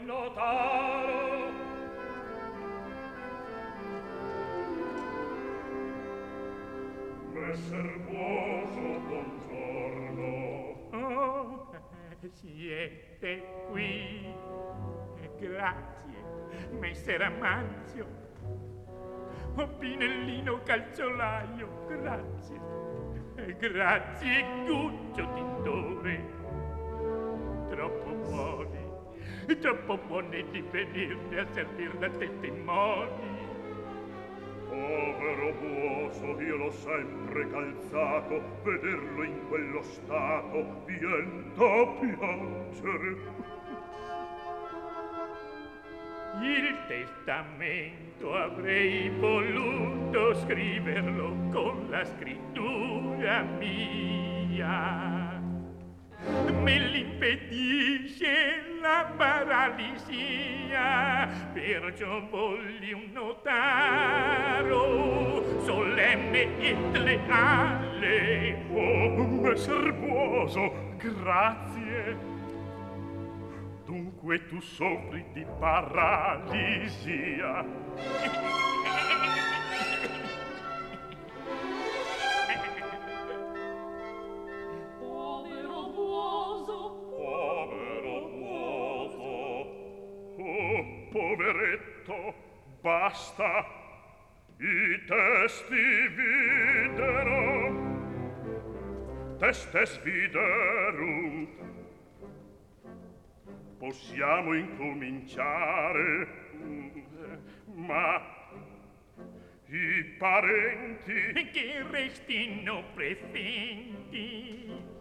notaro. Messer Buoso, buongiorno. Oh, siete qui. Grazie, messer Amanzio. Oh, Pinellino calzolaio, grazie. Grazie, Guccio Tindore. Troppo buoni di venirmi a servir da testimoni. Povero Buoso, io l'ho sempre calzato, vederlo in quello stato vien da piangere. Il testamento avrei voluto scriverlo con la scrittura mia. Me l'impedisce la paralisia, perciò volli un notaro solenne e leale. Oh, messer Buoso, grazie. Dunque tu soffri di paralisia. Povero Buoso. Povero Buoso. Oh, poveretto, basta. I testi videro. Testes viderum. Possiamo incominciare, ma i parenti che restino presenti.